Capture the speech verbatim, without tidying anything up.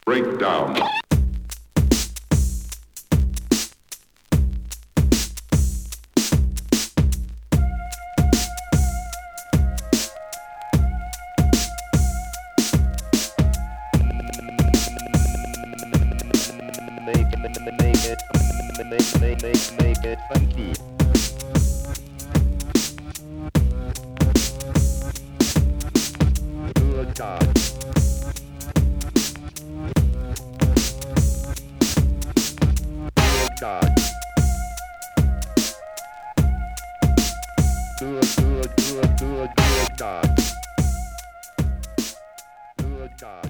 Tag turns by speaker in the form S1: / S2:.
S1: Breakdown.
S2: Make it, make it, make it, make, make, make it funky. Good God. Good God. Good, good, good, good, good God. Good God.